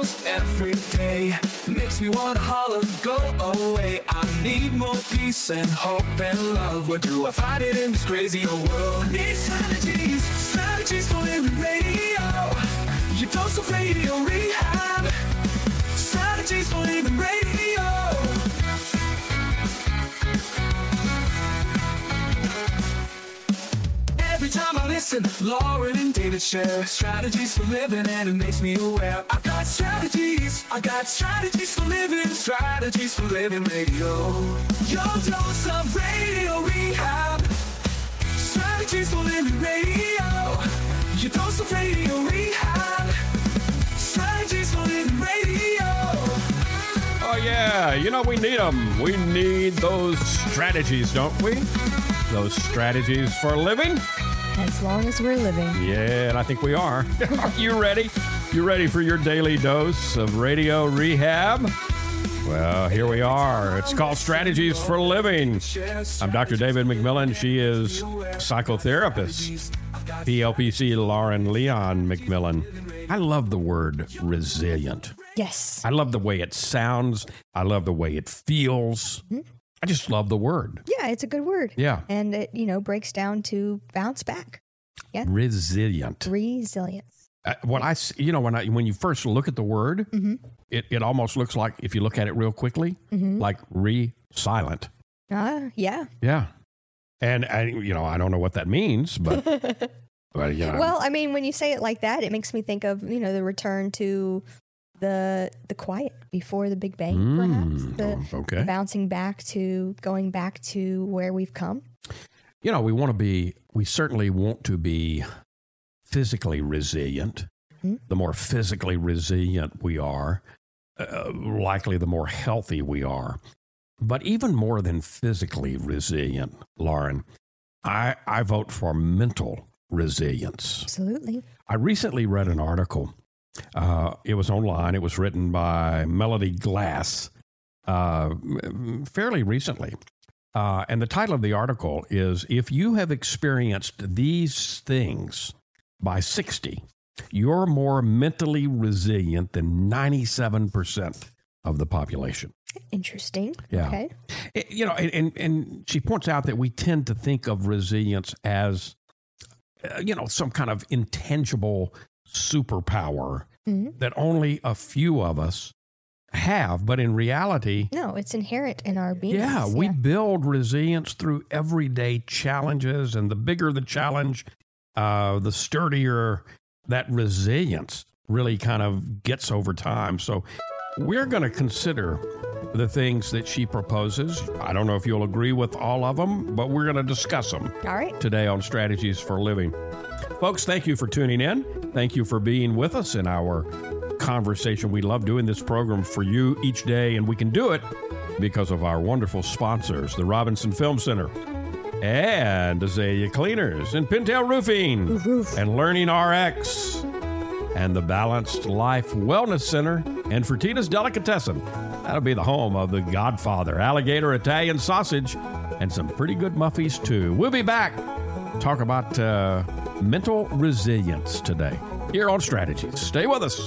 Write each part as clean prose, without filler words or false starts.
struggles every day. Makes me wanna holler, go away. I need more peace and hope and love. Where do I find it in this crazy old world? Need strategies, strategies for living radio. Your dose of radio rehab. Strategies for living radio. Every time I listen, Lauren and David share strategies for living, and it makes me aware. I got strategies for living, strategies for living radio. Your dose of radio rehab. Strategies for living radio. Your dose of radio rehab. Strategies for living radio. Oh yeah, you know we need them. We need those strategies, don't we? Those strategies for living. As long as we're living. Yeah, and I think we are. Are you ready? You ready for your daily dose of radio rehab? Well, here we are. It's called Strategies for Living. I'm Dr. David McMillan. She is psychotherapist. PLPC Lauren Leon McMillan. I love the word resilient. Yes. I love the way it sounds. I love the way it feels. Mm-hmm. I just love the word. Yeah, it's a good word. Yeah. And it, breaks down to bounce back. Yeah. Resilient. Resilience. When you first look at the word, mm-hmm. it almost looks like, if you look at it real quickly, mm-hmm. like silent. Yeah. Yeah. And I don't know what that means, but Well, I mean, when you say it like that, it makes me think of, the return to the quiet before the Big Bang, perhaps. The bouncing back to going back to where we've come. We certainly want to be physically resilient. Mm-hmm. The more physically resilient we are, likely the more healthy we are. But even more than physically resilient, Lauren, I vote for mental resilience. Absolutely. I recently read an article. It was online. It was written by Melody Glass fairly recently. And the title of the article is, "If you have experienced these things by 60, you're more mentally resilient than 97% of the population." Interesting. Yeah. Okay. And she points out that we tend to think of resilience as, some kind of intangible superpower mm-hmm. that only a few of us have. But in reality, no, it's inherent in our being. Yeah, we build resilience through everyday challenges. And the bigger the challenge, the sturdier that resilience really kind of gets over time. So we're going to consider the things that she proposes. I don't know if you'll agree with all of them, but we're going to discuss them all right today on Strategies for Living. Folks, thank you for tuning in. Thank you for being with us in our conversation. We love doing this program for you each day, and we can do it because of our wonderful sponsors, the Robinson Film Center, and Azalea Cleaners, and Pintail Roofing, and Learning RX, and the Balanced Life Wellness Center, and Fertitta's Delicatessen. That'll be the home of the Godfather, alligator Italian sausage, and some pretty good muffies, too. We'll be back to talk about mental resilience today here on Strategies. Stay with us.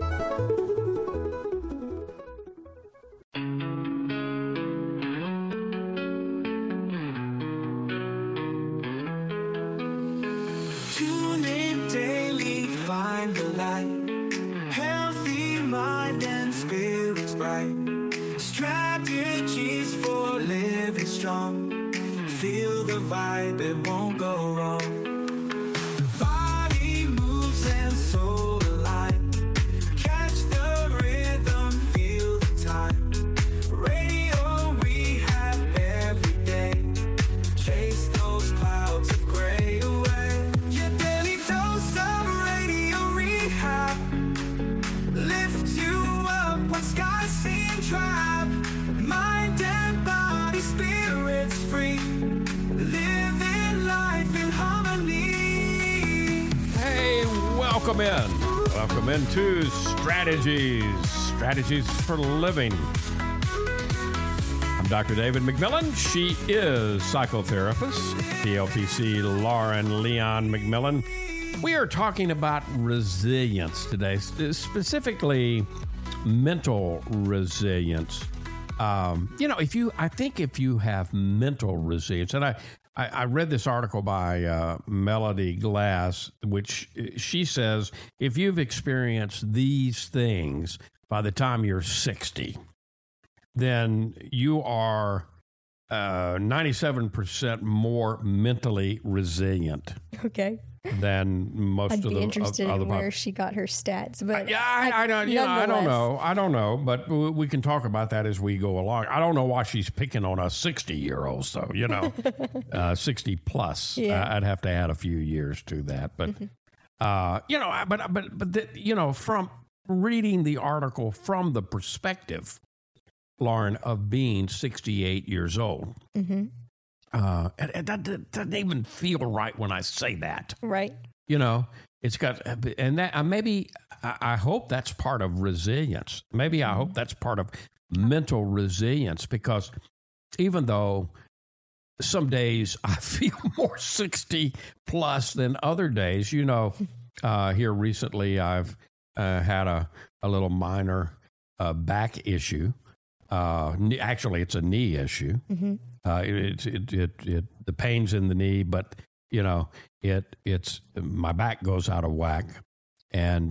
Tune in daily, find the light. Healthy mind and spirits bright. Strategies for living strong. Feel the vibe, it won't go wrong. Body moves and soul align. Catch the rhythm, feel the time. Radio rehab every day. Chase those clouds of gray away. Your daily dose of radio rehab. Lift you up when skies seem trapped. Mind and body, spirits free. Living life in harmony. Hey, welcome in. Welcome into Strategies for Living. I'm Dr. David McMillan. She is psychotherapist, PLPC Lauren Leon McMillan. We are talking about resilience today, specifically mental resilience. I think if you have mental resilience, and I read this article by Melody Glass, which she says, if you've experienced these things by the time you're 60, then you are 97% more mentally resilient. Okay. Than most I'd of be the interested other in where she got her stats, but I don't know, but we can talk about that as we go along. I don't know why she's picking on a 60-year-old, so 60 plus. Yeah. I'd have to add a few years to that, but from reading the article from the perspective, Lauren, of being 68 years old. Mm-hmm. And that doesn't even feel right when I say that. Right. It's got, and that maybe I hope that's part of resilience. Maybe I hope that's part of mental resilience, because even though some days I feel more 60 plus than other days, here recently I've had a little minor back issue. Actually, it's a knee issue. Mm-hmm. The pain's in the knee, but it's my back goes out of whack, and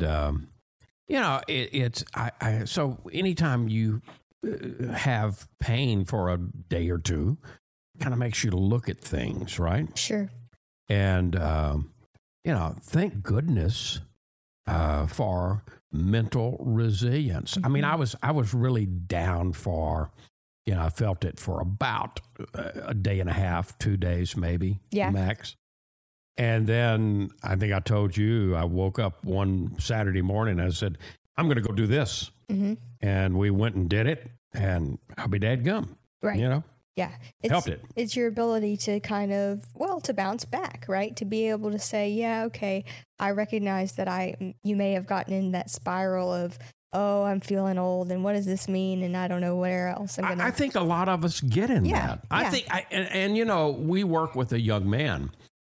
so anytime you have pain for a day or two, it kind of makes you look at things, right? Sure. And thank goodness for mental resilience. Mm-hmm. I mean, I was really down for. I felt it for about a day and a half, 2 days maybe, max. And then I think I told you, I woke up one Saturday morning and I said, I'm going to go do this. Mm-hmm. And we went and did it, and I'll be dadgum. Right. Yeah. Helped it. It's your ability to kind of, to bounce back, right? To be able to say, yeah, okay, I recognize that you may have gotten in that spiral of, oh, I'm feeling old, and what does this mean? And I don't know where else I'm going to... I think a lot of us get in that. I think, we work with a young man.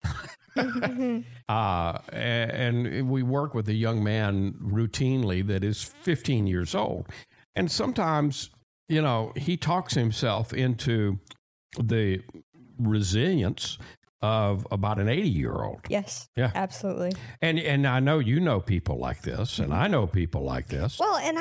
And we work with a young man routinely that is 15 years old. And sometimes, he talks himself into the resilience of about an 80-year-old. Yes. Yeah. Absolutely. And I know people like this, and I know people like this. Well, and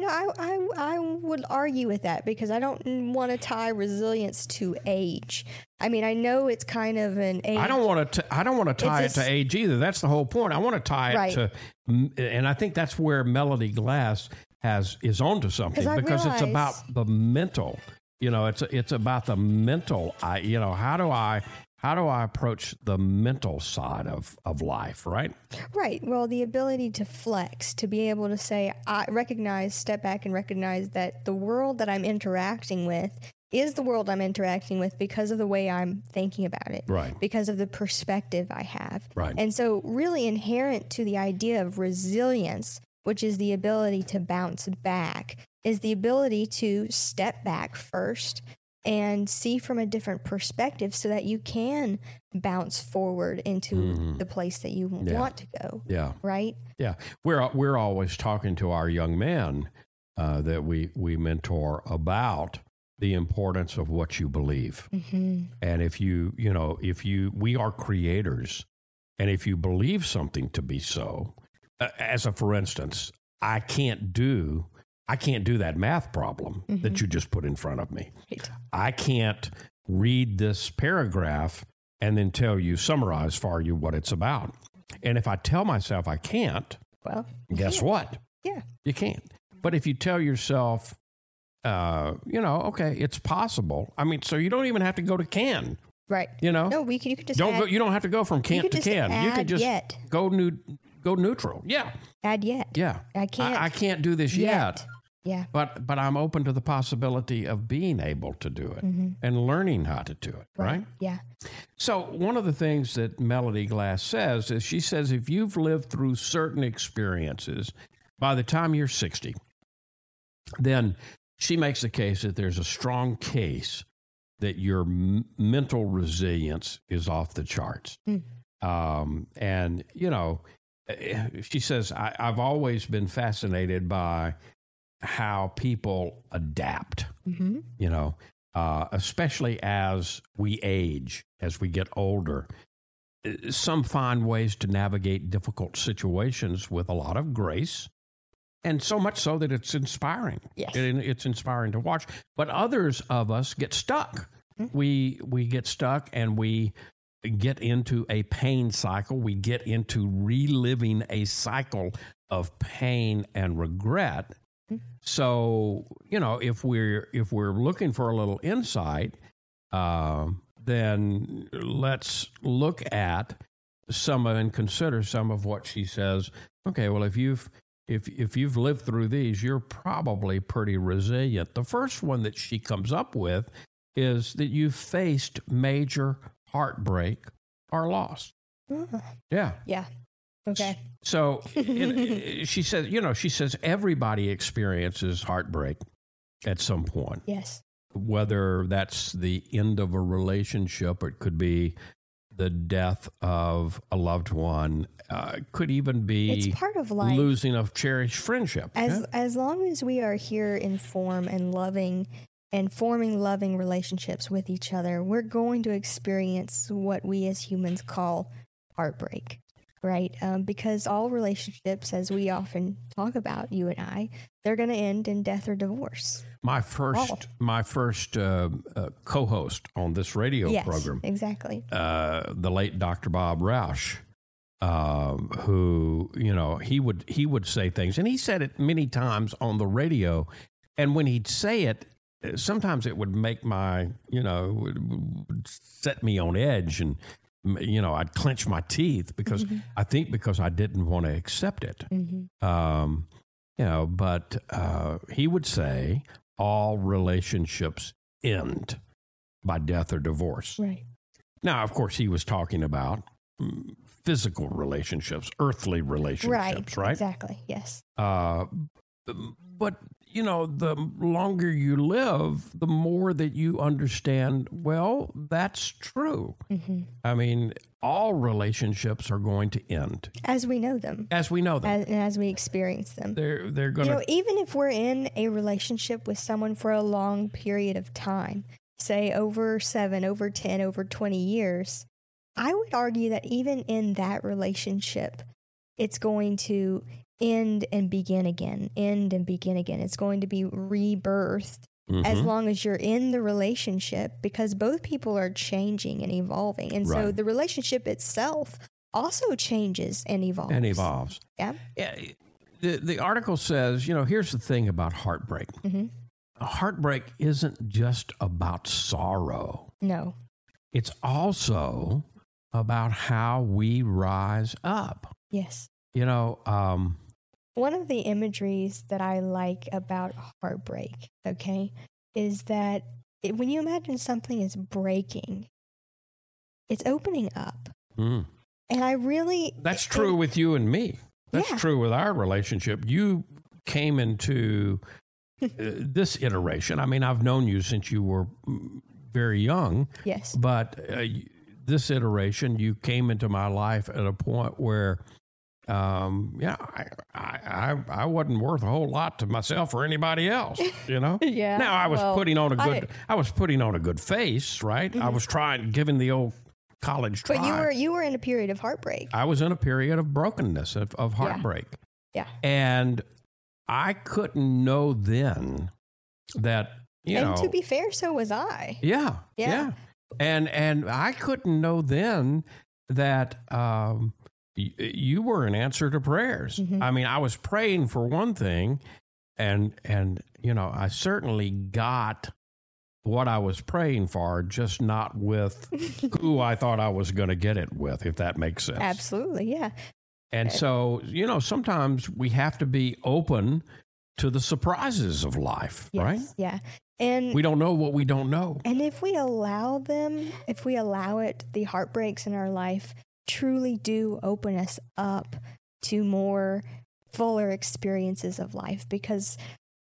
I would argue with that, because I don't want to tie resilience to age. I mean, I know it's kind of an age. I don't want to tie it to age either. That's the whole point. I want to tie it to, and I think that's where Melody Glass is onto something, because it's about the mental. It's about the mental. How do I approach the mental side of life, right? Right. Well, the ability to flex, to be able to say, step back and recognize that the world that I'm interacting with is the world I'm interacting with because of the way I'm thinking about it. Right. Because of the perspective I have. Right. And so really inherent to the idea of resilience, which is the ability to bounce back, is the ability to step back first and see from a different perspective so that you can bounce forward into the place that you want to go. Yeah. Right? Yeah. We're always talking to our young men that we mentor about the importance of what you believe. Mm-hmm. And we are creators, and if you believe something to be so, for instance, I can't do that math problem that you just put in front of me. Right. I can't read this paragraph and then summarize for you what it's about. And if I tell myself I can't, well, guess what? Yeah. You can't. But if you tell yourself, okay, it's possible. I mean, so you don't even have to go to can. Right. No, you can just you don't have to go from can to can. You can just go neutral. Yeah. Add yet. Yeah. I can't do this yet. Yeah. But I'm open to the possibility of being able to do it and learning how to do it, right? Yeah. So one of the things that Melody Glass says is, she says, if you've lived through certain experiences, by the time you're 60, then she makes the case that there's a strong case that your mental resilience is off the charts. And, she says, I've always been fascinated by how people adapt, especially as we age, as we get older. Some find ways to navigate difficult situations with a lot of grace, and so much so that it's inspiring. Yes. It's inspiring to watch. But others of us get stuck. Mm-hmm. We get stuck, and we get into a pain cycle. We get into reliving a cycle of pain and regret. Mm-hmm. So, if we're looking for a little insight, then let's look at and consider some of what she says. Okay, well, if you've lived through these, you're probably pretty resilient. The first one that she comes up with is that you've faced major heartbreak or loss. Yeah. Yeah. Okay. So she says everybody experiences heartbreak at some point. Yes. Whether that's the end of a relationship, it could be the death of a loved one, could even be it's part of life. Losing a cherished friendship. As long as we are here in form and loving and forming loving relationships with each other, we're going to experience what we as humans call heartbreak, right? Because all relationships, as we often talk about, you and I, they're going to end in death or divorce. My first co-host on this radio program, exactly, the late Dr. Bob Roush, who he would say things, and he said it many times on the radio, and when he'd say it, sometimes it would make would set me on edge, and I'd clench my teeth because because I didn't want to accept it. Mm-hmm. But he would say all relationships end by death or divorce. Right. Now, of course, he was talking about physical relationships, earthly relationships, right? Exactly, yes. But, the longer you live, the more that you understand, well, that's true. Mm-hmm. I mean, all relationships are going to end. As we know them. As we know them. As we experience them. They're going to... even if we're in a relationship with someone for a long period of time, say over 7, over 10, over 20 years, I would argue that even in that relationship, it's going to end and begin again, It's going to be rebirthed as long as you're in the relationship, because both people are changing and evolving. And so the relationship itself also changes and evolves. Yeah. The article says, here's the thing about heartbreak. Mm-hmm. Heartbreak isn't just about sorrow. No. It's also about how we rise up. Yes. One of the imageries that I like about heartbreak, is that when you imagine something is breaking, it's opening up. Mm. And I really... That's true with you and me. That's true with our relationship. You came into this iteration. I mean, I've known you since you were very young. Yes. But this iteration, you came into my life at a point where... I wasn't worth a whole lot to myself or anybody else, Yeah. Now I was putting on a good face, right? Mm-hmm. I was giving the old college try. But you were in a period of heartbreak. I was in a period of brokenness, of heartbreak. Yeah. And I couldn't know then that, And to be fair, so was I. Yeah. And I couldn't know then that, you were an answer to prayers. Mm-hmm. I mean, I was praying for one thing, and I certainly got what I was praying for, just not with who I thought I was going to get it with, if that makes sense. Absolutely, yeah. And so, sometimes we have to be open to the surprises of life, right? Yeah. And we don't know what we don't know. And if we allow it, the heartbreaks in our life truly do open us up to more fuller experiences of life, because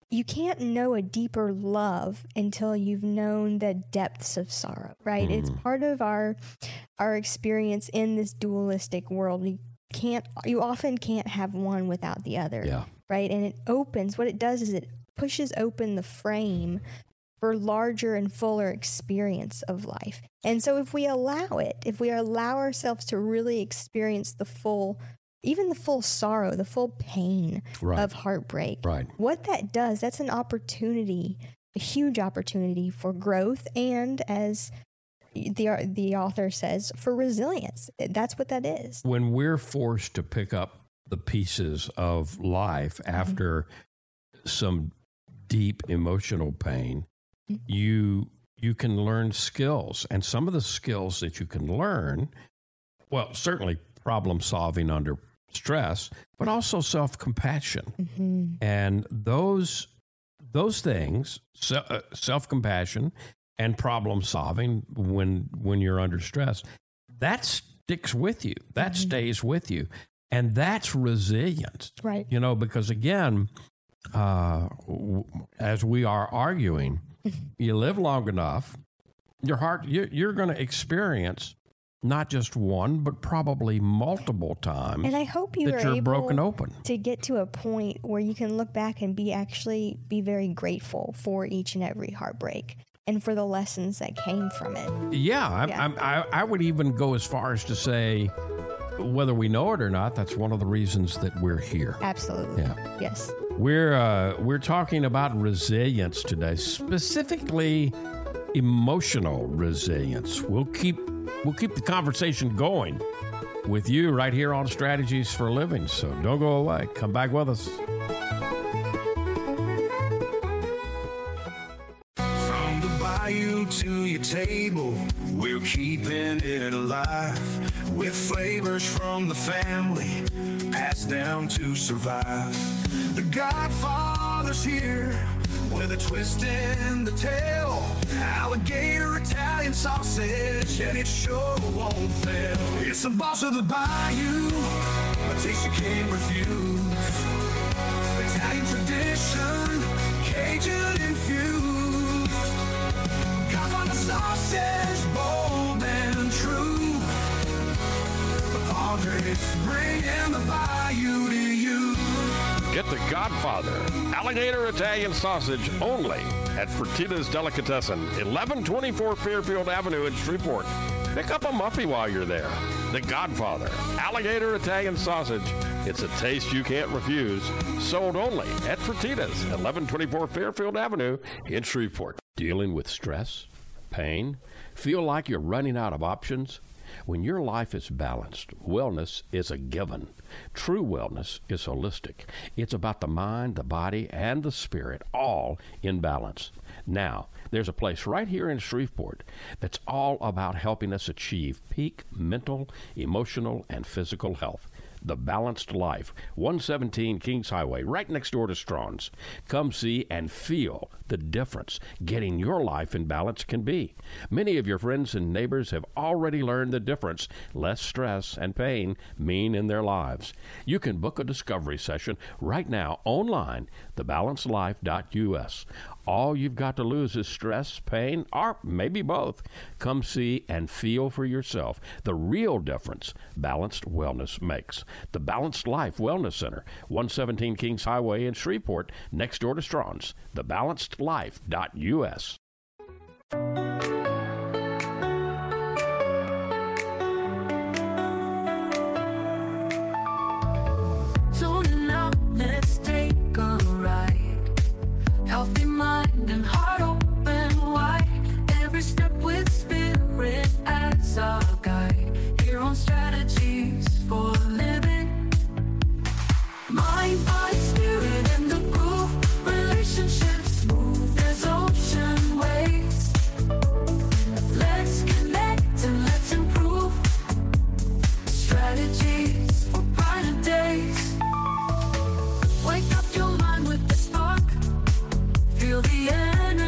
you can't know a deeper love until you've known the depths of sorrow, right? It's part of our experience in this dualistic world. You often can't have one without the other, right? And what it does is it pushes open the frame for larger and fuller experience of life. And so if we allow ourselves to really experience even the full sorrow, the full pain of heartbreak, what that does, that's an opportunity, a huge opportunity for growth, and as the author says, for resilience. That's what that is. When we're forced to pick up the pieces of life after some deep emotional pain, you can learn skills. And some of the skills that you can learn, well, certainly problem solving under stress, but also self-compassion. And those things, self-compassion and problem solving when you're under stress, that sticks with you. That stays with you. And that's resilience. Right. Because again, as we are arguing, you live long enough, you're going to experience not just one, but probably multiple times. And I hope you're able broken open to get to a point where you can look back and be very grateful for each and every heartbreak and for the lessons that came from it. I would even go as far as to say, whether we know it or not, that's one of the reasons that we're here. Absolutely. Yeah. Yes. We're talking about resilience today, specifically emotional resilience. We'll keep the conversation going with you right here on Strategies for Living. So don't go away. Come back with us. From the bayou to your table, we're keeping it alive with flavors from the family passed down to survive. The Godfather's here with a twist in the tail. Alligator Italian sausage, and it sure won't fail. It's the boss of the bayou, a taste you can't refuse. Italian tradition, Cajun infused. Godfather sausage, bold and true. The Padres bringing the bayou to you. Get the Godfather Alligator Italian sausage only at Fertitta's Delicatessen, 1124 Fairfield Avenue in Shreveport. Pick up a muffy while you're there. The Godfather Alligator Italian sausage. It's a taste you can't refuse. Sold only at Fertitta's, 1124 Fairfield Avenue in Shreveport. Dealing with stress, pain, feel like you're running out of options? When your life is balanced, wellness is a given. True wellness is holistic. It's about the mind, the body, and the spirit, all in balance. Now, there's a place right here in Shreveport that's all about helping us achieve peak mental, emotional, and physical health. The Balanced Life, 117 Kings Highway, right next door to Strawn's. Come see and feel the difference getting your life in balance can be. Many of your friends and neighbors have already learned the difference less stress and pain mean in their lives. You can book a discovery session right now online, thebalancedlife.us. All you've got to lose is stress, pain, or maybe both. Come see and feel for yourself the real difference balanced wellness makes. The Balanced Life Wellness Center, 117 Kings Highway in Shreveport, next door to Strawn's. Thebalancedlife.us. So now let's take a ride. Healthy mind and heart open wide. Every step with spirit as our guide. Here on Strategies for Living. Mind, body, spirit, and the groove. Relationships smooth as ocean waves. Let's connect and let's improve. Strategies for brighter days. Wake up your mind with the spark. Feel the energy.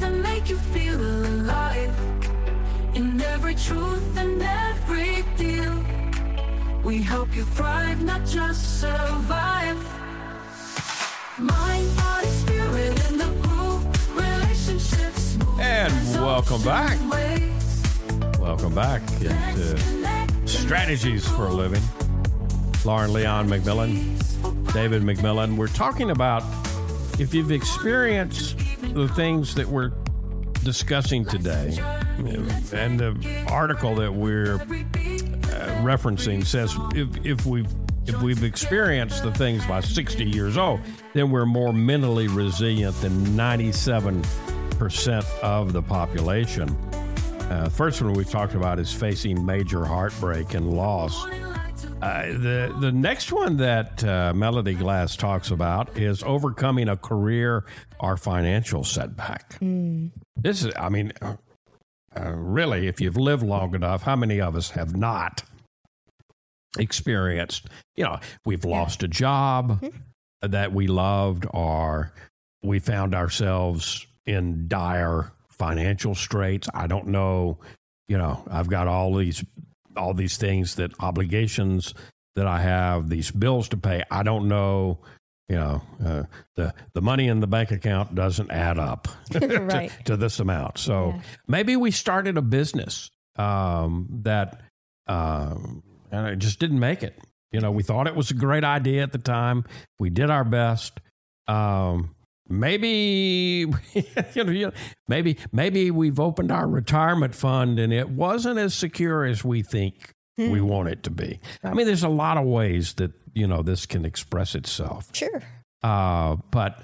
that make you feel alive. In every truth and every deal, we help you thrive, not just survive. Mind, body, spirit in the groove, relationships. And welcome back. Welcome back into Strategies for a Living. Lauren Leon McMillan, David McMillan. We're talking about if you've experienced the things that we're discussing today, and the article that we're referencing says if we've experienced the things by 60 years old, then we're more mentally resilient than 97% of the population. First one we talked about is facing major heartbreak and loss. The next one that Melody Glass talks about is overcoming a career or financial setback. This is, I mean, really, if you've lived long enough, how many of us have not experienced, we've lost a job that we loved, or we found ourselves in dire financial straits. I don't know, I've got all these things, that obligations that I have, these bills to pay. I don't know, the money in the bank account doesn't add up right. to this amount. So maybe we started a business that and it just didn't make it. We thought it was a great idea at the time. We did our best. Maybe we've opened our retirement fund and it wasn't as secure as we think we want it to be. Right. I mean, there's a lot of ways that this can express itself. Sure. But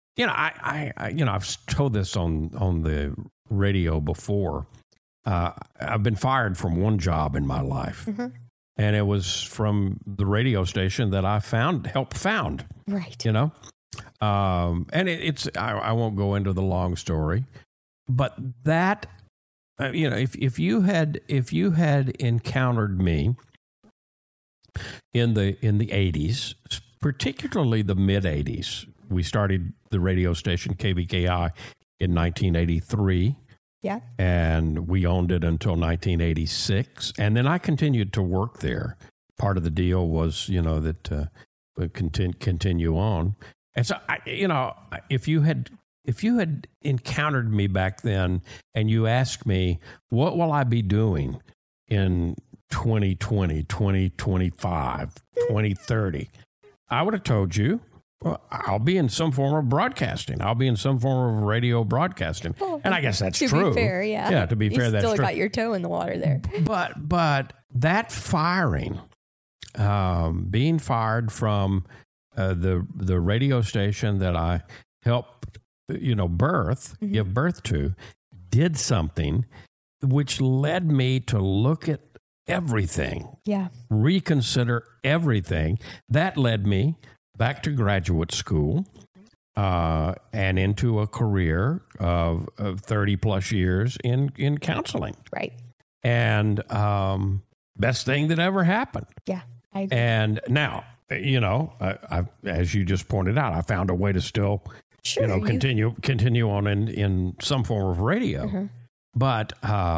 I've told this on the radio before. I've been fired from one job in my life, and it was from the radio station that I helped found. Right. And I won't go into the long story, but that, if you had encountered me in the 80s, particularly the mid 80s, we started the radio station KBKI in 1983. Yeah. And we owned it until 1986. And then I continued to work there. Part of the deal was, that we continue on. And so, if you had encountered me back then and you asked me, what will I be doing in 2020, 2025, 2030, I would have told you, well, I'll be in some form of broadcasting. I'll be in some form of radio broadcasting. Well, and I guess that's true. To be fair, yeah. Yeah, to be fair, that's true. You still got your toe in the water there. But that firing, being fired from the radio station that I helped, give birth to, did something which led me to look at everything. Yeah. Reconsider everything. That led me back to graduate school and into a career of 30 plus years in counseling. Right. And best thing that ever happened. Yeah, I agree. And now, I, as you just pointed out, I found a way to still, continue on in some form of radio. But,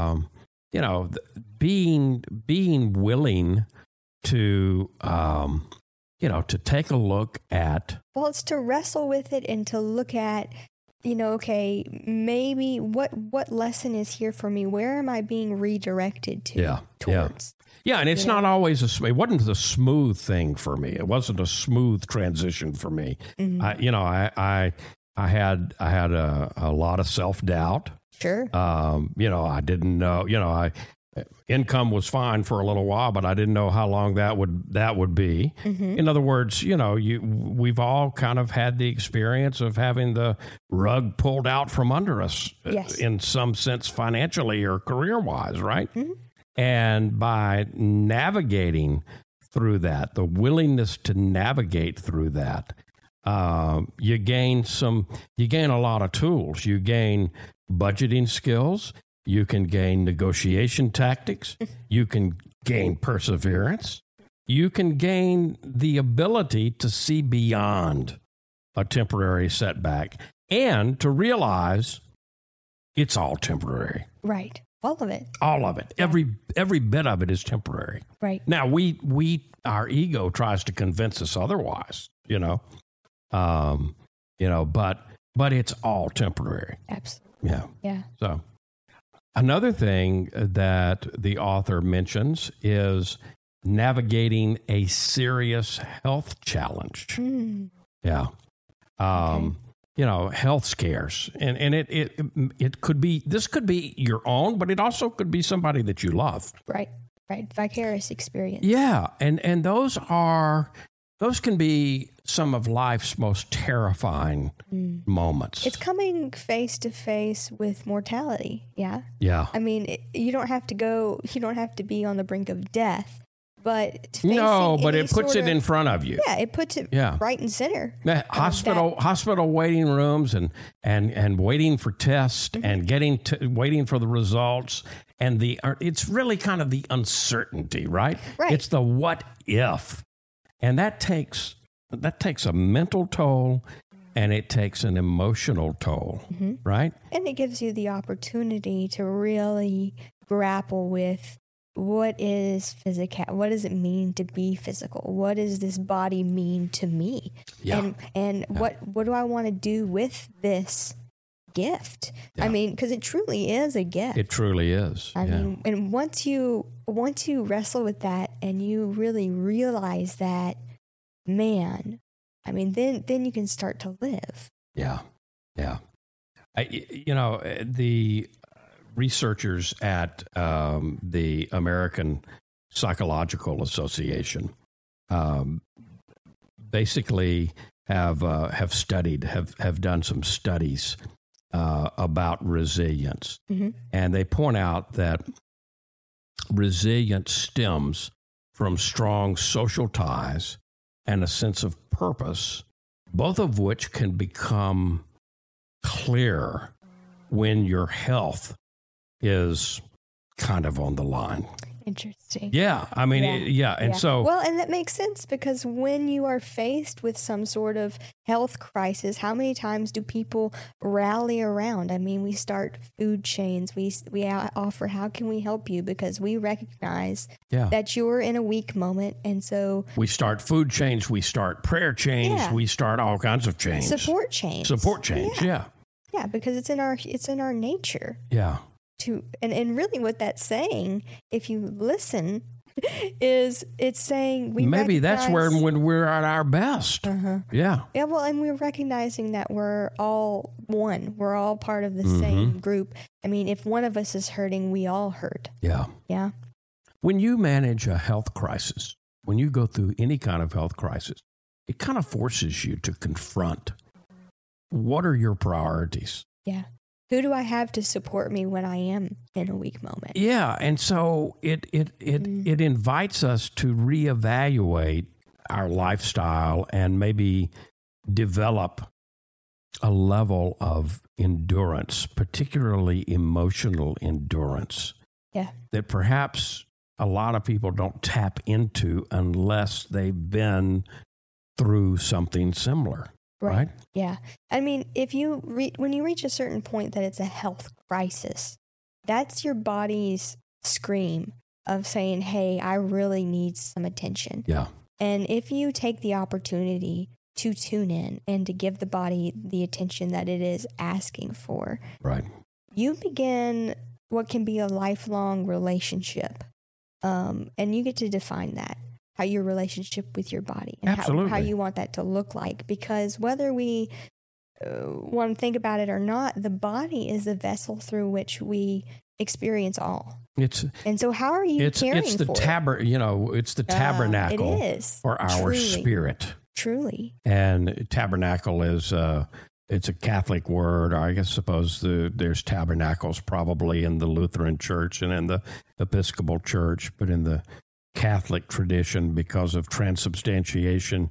being willing to, to take a look at. Well, it's to wrestle with it and to look at, okay, maybe what lesson is here for me? Where am I being redirected to towards? Yeah, and it's not always it wasn't a smooth thing for me. It wasn't a smooth transition for me. I had a lot of self-doubt. Sure. I didn't know, income was fine for a little while, but I didn't know how long that would be. In other words, we've all kind of had the experience of having the rug pulled out from under us in some sense, financially or career-wise, right? And by navigating through that, the willingness to navigate through that, you gain a lot of tools. You gain budgeting skills. You can gain negotiation tactics. You can gain perseverance. You can gain the ability to see beyond a temporary setback and to realize it's all temporary. Right. All of it. All of it. Yeah. Every bit of it is temporary. Right. Now our ego tries to convince us otherwise, but it's all temporary. Absolutely. Yeah. Yeah. So another thing that the author mentions is navigating a serious health challenge. Mm. Yeah. Health scares. And it could be, this could be your own, but it also could be somebody that you love. Right. Right. Vicarious experience. Yeah. And those can be some of life's most terrifying moments. It's coming face to face with mortality. Yeah. Yeah. I mean, you don't have to be on the brink of death. But it puts it in front of you. Yeah, it puts it right and center. Hospital waiting rooms and waiting for tests and waiting for the results and it's really kind of the uncertainty, right? Right. It's the what if, and that takes a mental toll and it takes an emotional toll, right? And it gives you the opportunity to really grapple with. What is physical? What does it mean to be physical? What does this body mean to me? Yeah. And what do I want to do with this gift? Yeah. I mean, because it truly is a gift. It truly is. I mean, and once you wrestle with that and you really realize that, man, I mean, then you can start to live. Yeah. Yeah. The researchers at the American Psychological Association basically have done some studies about resilience, and they point out that resilience stems from strong social ties and a sense of purpose, both of which can become clear when your health is kind of on the line. Interesting. Yeah. I mean, And so. Well, and that makes sense because when you are faced with some sort of health crisis, how many times do people rally around? I mean, we start food chains. We offer, how can we help you? Because we recognize that you're in a weak moment. And so. We start food chains. We start prayer chains. Yeah. We start all kinds of chains. Support chains. Yeah. Yeah, because it's in our nature. Yeah. And really what that's saying, if you listen, is it's saying maybe that's when we're at our best. Yeah. Yeah, well, and we're recognizing that we're all one. We're all part of the same group. I mean, if one of us is hurting, we all hurt. Yeah. Yeah. When you manage a health crisis, when you go through any kind of health crisis, it kind of forces you to confront what are your priorities? Yeah. Who do I have to support me when I am in a weak moment? Yeah, and so it invites us to reevaluate our lifestyle and maybe develop a level of endurance, particularly emotional endurance. Yeah. That perhaps a lot of people don't tap into unless they've been through something similar. Right? Yeah. I mean, when you reach a certain point that it's a health crisis, that's your body's scream of saying, hey, I really need some attention. Yeah. And if you take the opportunity to tune in and to give the body the attention that it is asking for, right, you begin what can be a lifelong relationship. And you get to define that. How your relationship with your body and how you want that to look like. Because whether we want to think about it or not, the body is the vessel through which we experience all. And so how are you caring for it? It's the tabernacle for our spirit. Truly. And tabernacle is it's a Catholic word. I suppose there's tabernacles probably in the Lutheran Church and in the Episcopal Church, but in the Catholic tradition, because of transubstantiation,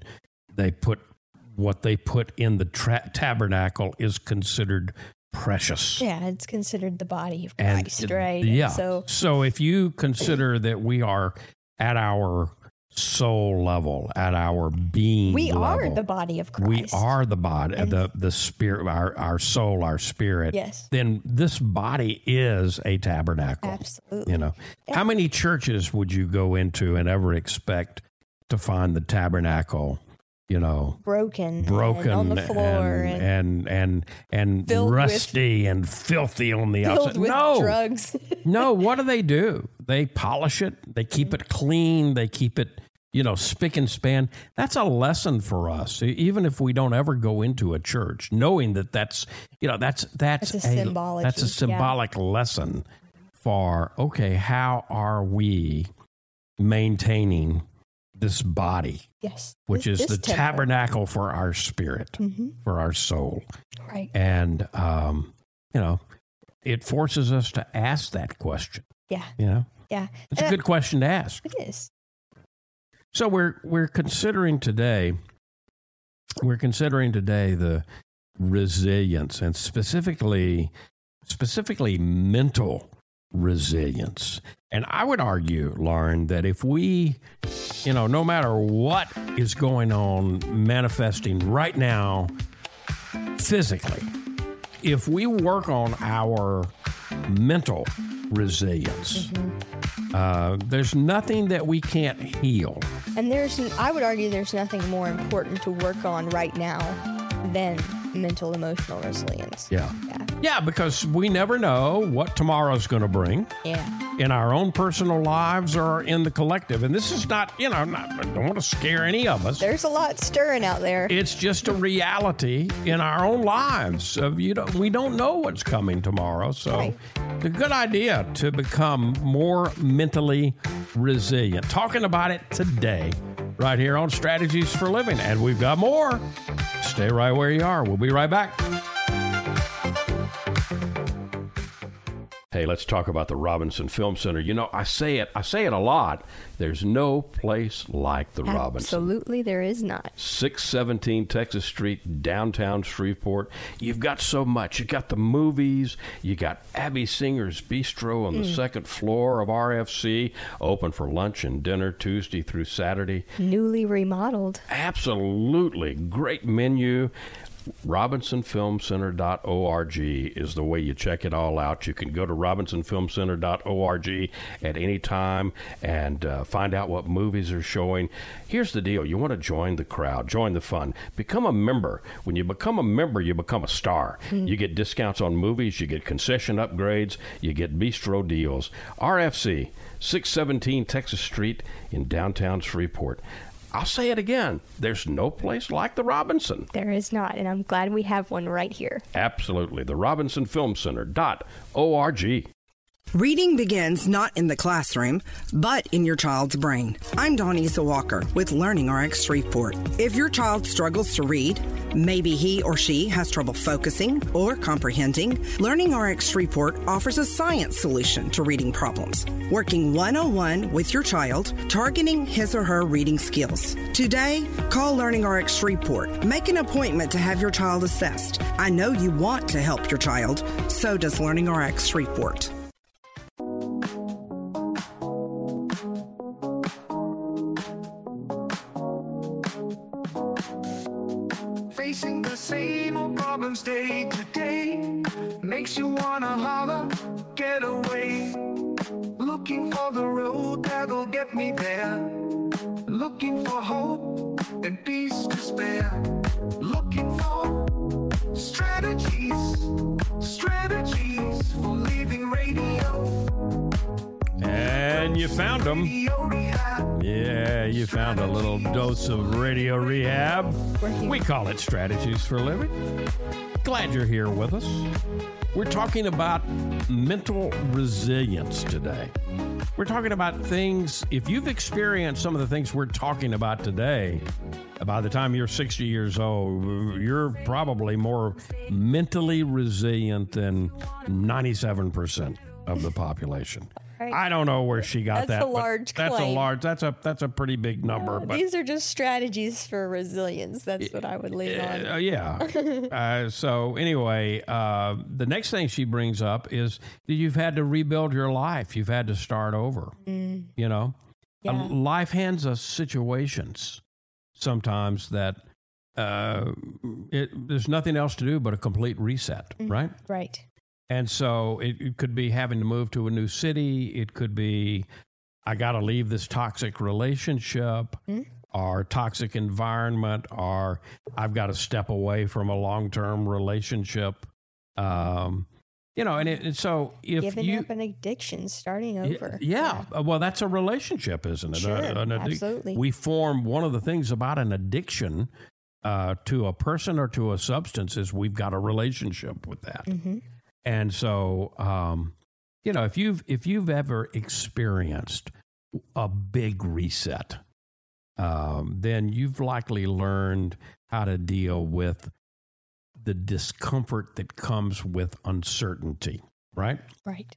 what they put in the tabernacle is considered precious. Yeah, it's considered the body of Christ, right? Yeah. So if you consider that we are at our soul level, at our being we level. are the body of Christ. We are the body, the spirit, our soul, our spirit. Yes. Then this body is a tabernacle. Absolutely. You know, how many churches would you go into and ever expect to find the tabernacle, you know, broken and on the floor and rusty and filthy on the outside? With drugs. No, what do? They polish it. They keep it clean. They keep it, you know, spick and span. That's a lesson for us, even if we don't ever go into a church, knowing that's a symbolic lesson for, okay, how are we maintaining this body? Yes. Which is the tabernacle for our spirit, for our soul. Right. And, you know, it forces us to ask that question. Yeah. You know? Yeah. It's a good question to ask. It is. So we're considering today the resilience, and specifically mental resilience. And I would argue, Lauren, that if we, you know, no matter what is going on manifesting right now physically, if we work on our mental resilience, there's nothing that we can't heal. And I would argue there's nothing more important to work on right now than mental emotional resilience. Yeah, because we never know what tomorrow's going to bring. In our own personal lives or in the collective. And this is not, you know, I don't want to scare any of us. There's a lot stirring out there. It's just a reality in our own lives of, you know, we don't know what's coming tomorrow. So it's a good idea to become more mentally resilient. Talking about it today, right here on Strategies for Living. And we've got more. Stay right where you are. We'll be right back. Hey, let's talk about the Robinson Film Center. You know, I say it a lot. There's no place like the Robinson. Absolutely, there is not. 617 Texas Street, downtown Shreveport. You've got so much. You got the movies. You got Abby Singer's Bistro on the second floor of RFC, open for lunch and dinner Tuesday through Saturday. Newly remodeled. Absolutely. Great menu. RobinsonFilmCenter.org is the way you check it all out. You can go to RobinsonFilmCenter.org at any time and find out what movies are showing. Here's the deal. You want to join the crowd, join the fun, become a member. When you become a member, you become a star. You get discounts on movies, you get concession upgrades, you get bistro deals. RFC, 617 Texas Street in downtown Shreveport. I'll say it again. There's no place like the Robinson. There is not, and I'm glad we have one right here. Absolutely. The RobinsonFilmCenter.org. Reading begins not in the classroom, but in your child's brain. I'm Donisa Walker with LearningRx Shreveport. If your child struggles to read, maybe he or she has trouble focusing or comprehending, LearningRx Shreveport offers a science solution to reading problems, working one-on-one with your child, targeting his or her reading skills. Today, call LearningRx Shreveport. Make an appointment to have your child assessed. I know you want to help your child, so does LearningRx Shreveport. Facing the same old problems day to day makes you wanna holler, get away. Looking for the road that'll get me there. Looking for hope and peace to spare. Looking for strategies for living radio. And you found them. Yeah, you found a little dose of radio rehab. We call it Strategies for Living. Glad you're here with us. We're talking about mental resilience today. We're talking about things, if you've experienced some of the things we're talking about today, by the time you're 60 years old, you're probably more mentally resilient than 97% of the population. Right. I don't know where she got that. That's a large claim. That's a pretty big number. But these are just strategies for resilience. That's what I would lean on. So anyway, the next thing she brings up is that you've had to rebuild your life. You've had to start over. You know, Life hands us situations sometimes that there's nothing else to do but a complete reset, right? Right. And so it could be having to move to a new city. It could be, I got to leave this toxic relationship or toxic environment, or I've got to step away from a long-term relationship. And so if giving up an addiction, starting over. Yeah. Well, that's a relationship, isn't it? Sure, absolutely. We form, one of the things about an addiction to a person or to a substance is we've got a relationship with that. Mm-hmm. And so, if you've ever experienced a big reset, then you've likely learned how to deal with the discomfort that comes with uncertainty, right? Right.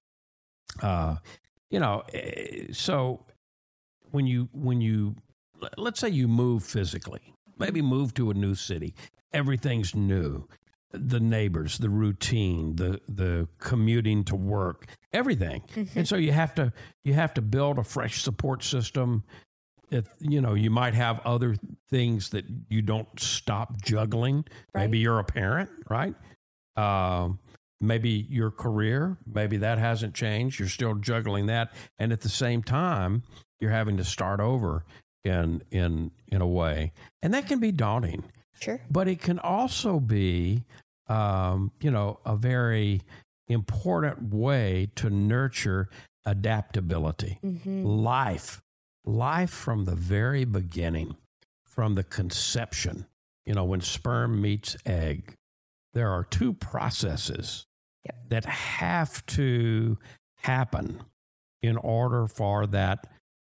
So when you let's say you move physically, maybe move to a new city, everything's new. The neighbors, the routine, the commuting to work, everything. Mm-hmm. And so you have to build a fresh support system. You might have other things that you don't stop juggling. Right. Maybe you're a parent, right? Maybe your career, maybe that hasn't changed. You're still juggling that. And at the same time, you're having to start over in a way. And that can be daunting. Sure. But it can also be, a very important way to nurture adaptability. Mm-hmm. Life from the very beginning, from the conception, when sperm meets egg, there are two processes that have to happen in order for that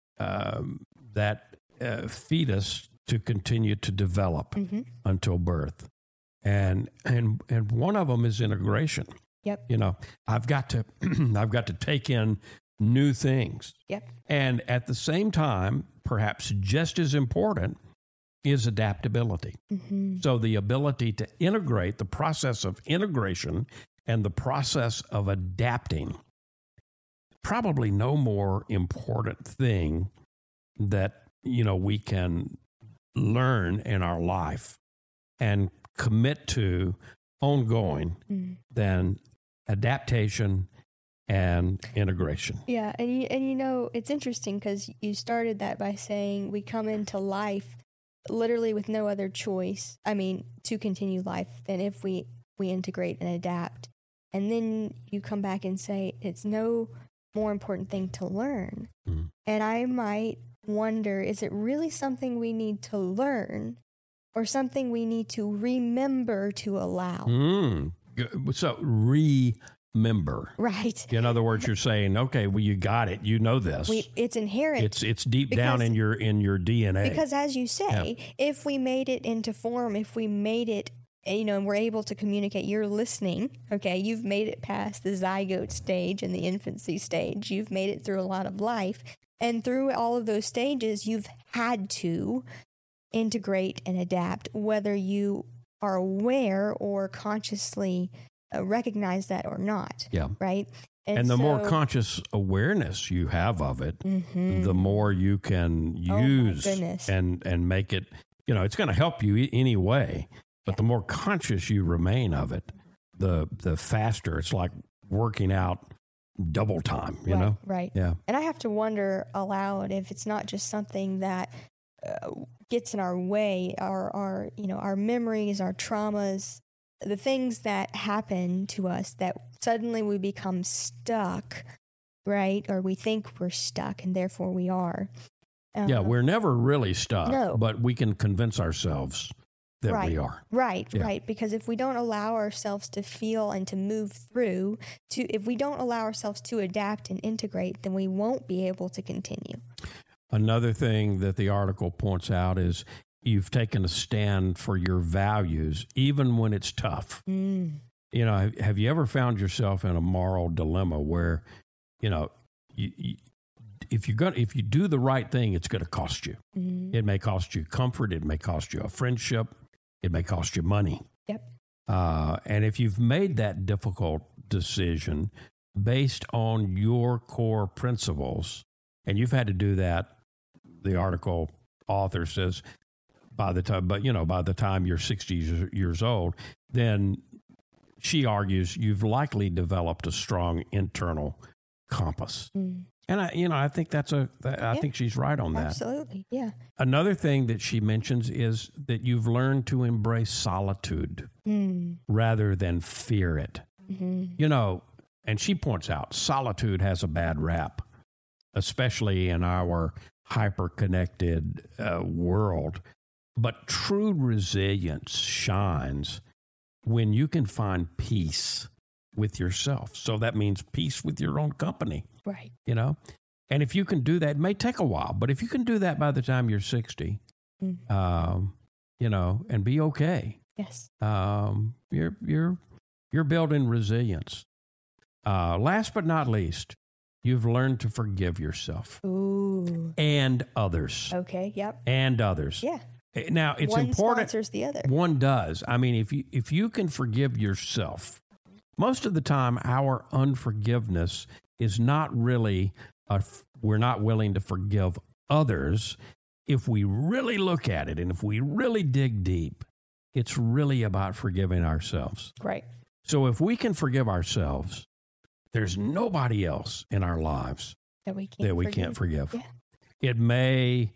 fetus to continue to develop until birth. And one of them is integration. Yep. I've got to take in new things. Yep. And at the same time, perhaps just as important, is adaptability. Mm-hmm. So the ability to integrate, the process of integration and the process of adapting, probably no more important thing that, we can learn in our life and commit to ongoing than adaptation and integration. Yeah, and it's interesting because you started that by saying we come into life literally with no other choice, to continue life than if we integrate and adapt. And then you come back and say it's no more important thing to learn. Mm. And I might wonder, is it really something we need to learn or something we need to remember to allow? So remember. Right. In other words, you're saying, okay, well, you got it. You know this. It's inherent. It's deep down in your DNA. Because as you say, if we made it into form, if we made it, and we're able to communicate, you're listening, okay, you've made it past the zygote stage and the infancy stage. You've made it through a lot of life. And through all of those stages, you've had to integrate and adapt, whether you are aware or consciously recognize that or not. Yeah. Right? And the more conscious awareness you have of it, the more you can use and make it, it's going to help you anyway. But the more conscious you remain of it, the faster. It's like working out double time, you know? Right. Yeah. And I have to wonder aloud if it's not just something that gets in our way, our memories, our traumas, the things that happen to us that suddenly we become stuck, right? Or we think we're stuck and therefore we are. We're never really stuck, but we can convince ourselves that we are. Right. Because if we don't allow ourselves to feel and to move through, if we don't allow ourselves to adapt and integrate, then we won't be able to continue. Another thing that the article points out is you've taken a stand for your values, even when it's tough. Have you ever found yourself in a moral dilemma where, if you do the right thing, it's going to cost you. It may cost you comfort. It may cost you a friendship. It may cost you money. Yep. And if you've made that difficult decision based on your core principles, and you've had to do that the article author says, by the time you're 60 years old, then she argues you've likely developed a strong internal compass. And I think I think she's right on that. Absolutely. Yeah. Another thing that she mentions is that you've learned to embrace solitude rather than fear it. And she points out solitude has a bad rap, especially in our hyper-connected world. But true resilience shines when you can find peace with yourself. So that means peace with your own company. Right. And if you can do that, it may take a while, but if you can do that by the time you're 60, and be okay. Yes. You're building resilience. Last but not least, you've learned to forgive yourself. Ooh. And others. Okay. Yep. And others. Yeah. Now, it's important. One sponsors the other. One does. I mean, if you can forgive yourself, most of the time our unforgiveness is not really, we're not willing to forgive others. If we really look at it and if we really dig deep, it's really about forgiving ourselves. Right. So if we can forgive ourselves, there's nobody else in our lives that we can't forgive. Yeah. It may,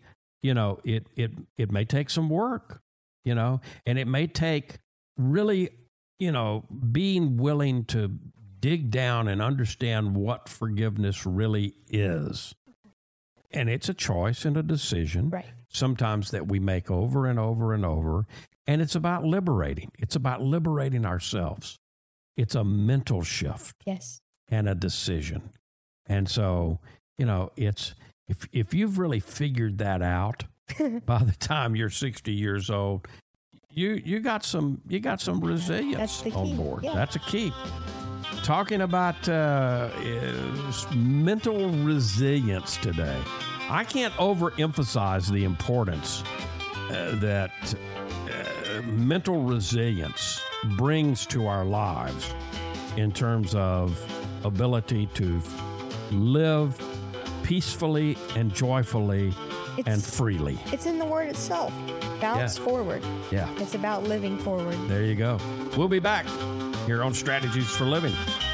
it may take some work, and it may take really, being willing to dig down and understand what forgiveness really is. And it's a choice and a decision, right, sometimes that we make over and over and over. And it's about liberating. It's about liberating ourselves. It's a mental shift. Yes. And a decision. And so, it's if you've really figured that out by the time you're 60 years old, you got some resilience on board. Yeah. That's a key. Talking about mental resilience today. I can't overemphasize the importance that mental resilience brings to our lives in terms of ability to live peacefully and joyfully and freely. It's in the word itself. Bounce forward. Yeah. It's about living forward. There you go. We'll be back here on Strategies for Living.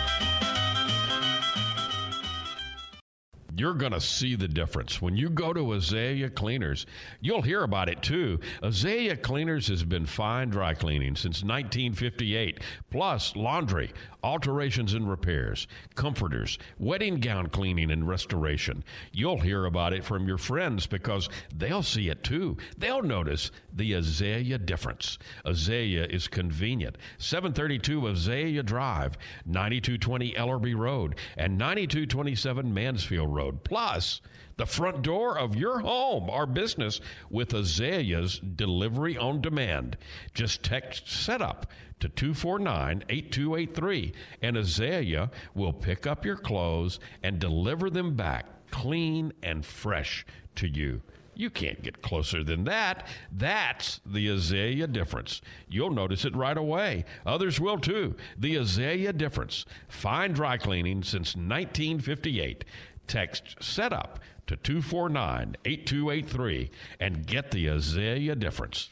You're going to see the difference. When you go to Azalea Cleaners, you'll hear about it too. Azalea Cleaners has been fine dry cleaning since 1958, plus laundry, alterations and repairs, comforters, wedding gown cleaning and restoration. You'll hear about it from your friends because they'll see it too. They'll notice the Azalea difference. Azalea is convenient. 732 Azalea Drive, 9220 Ellerby Road, and 9227 Mansfield Road. Plus, the front door of your home or business with Azalea's delivery on demand. Just text SETUP to 249-8283, and Azalea will pick up your clothes and deliver them back clean and fresh to you. You can't get closer than that. That's the Azalea difference. You'll notice it right away. Others will too. The Azalea difference. Fine dry cleaning since 1958. Text SETUP to 249-8283 and get the Azalea difference.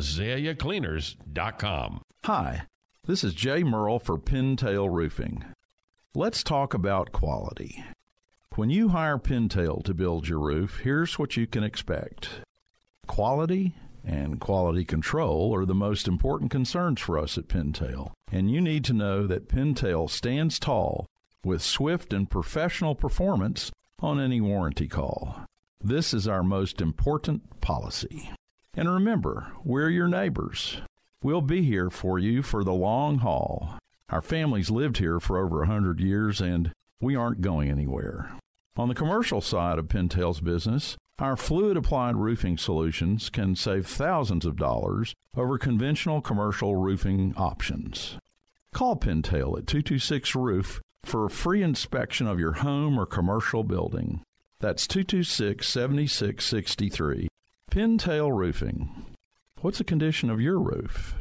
AzaleaCleaners.com. Hi, this is Jay Merle for Pintail Roofing. Let's talk about quality. When you hire Pintail to build your roof, here's what you can expect. Quality and quality control are the most important concerns for us at Pintail, and you need to know that Pintail stands tall with swift and professional performance on any warranty call. This is our most important policy. And remember, we're your neighbors. We'll be here for you for the long haul. Our family's lived here for over 100 years, and we aren't going anywhere. On the commercial side of Pintail's business, our fluid-applied roofing solutions can save thousands of dollars over conventional commercial roofing options. Call Pintail at 226-ROOF for a free inspection of your home or commercial building. That's 226-7663. Pintail Roofing. What's the condition of your roof?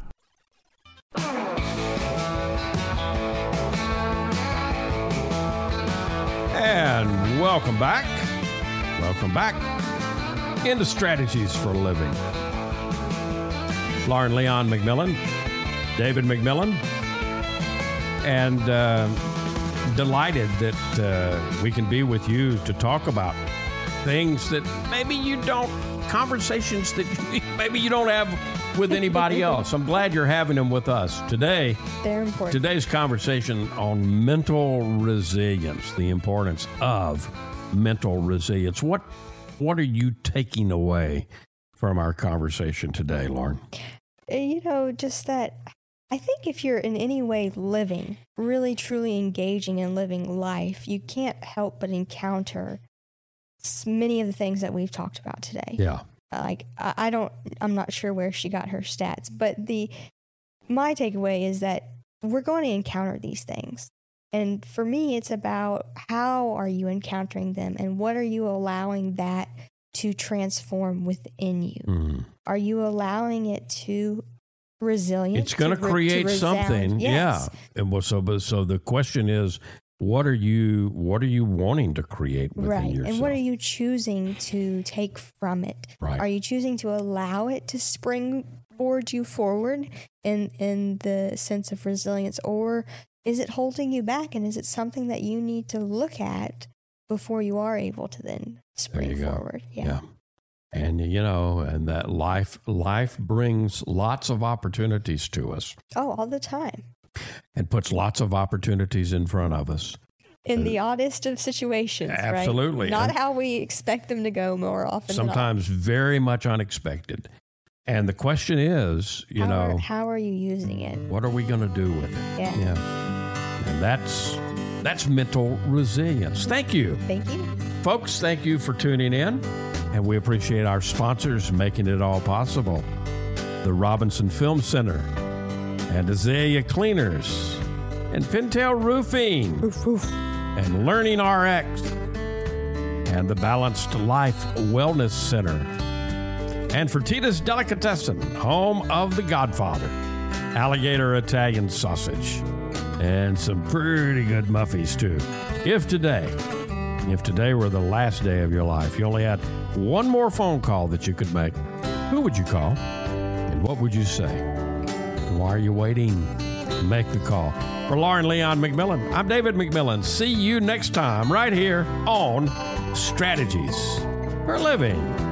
And welcome back. Welcome back. into Strategies for Living. Lauren Leon McMillan, David McMillan, and delighted that we can be with you to talk about things that maybe you don't, conversations that maybe you don't have with anybody else. I'm glad you're having them with us today. They're important. Today's conversation on mental resilience, the importance of mental resilience. What are you taking away from our conversation today, Lauren? Just that I think if you're in any way living, really truly engaging in living life, you can't help but encounter many of the things that we've talked about today. Yeah. I'm not sure where she got her stats, but my takeaway is that we're going to encounter these things. And for me, it's about how are you encountering them and what are you allowing that to transform within you? Mm. Are you allowing it to resilience? It's going to create something. Yes. Yeah. And so the question is, what are you wanting to create within yourself? And what are you choosing to take from it? Right. Are you choosing to allow it to springboard you forward in the sense of resilience, or is it holding you back, and is it something that you need to look at before you are able to then spring forward? Yeah. And and that life brings lots of opportunities to us. Oh, all the time. And puts lots of opportunities in front of us. In the oddest of situations, absolutely. Right? Not how we expect them to go more often. Sometimes very much unexpected. And the question is, how are you using it? What are we going to do with it? Yeah. And that's mental resilience. Thank you. Thank you. Folks, thank you for tuning in. And we appreciate our sponsors making it all possible. The Robinson Film Center, and Azalea Cleaners, and Pintail Roofing, and Learning RX, and the Balanced Life Wellness Center, and Fertitta's Delicatessen, home of The Godfather, Alligator Italian Sausage, and some pretty good Muffies, too. If today were the last day of your life, you only had one more phone call that you could make, who would you call, and what would you say? Why are you waiting? Make the call. For Lauren Leon McMillan, I'm David McMillan. See you next time right here on Strategies for Living.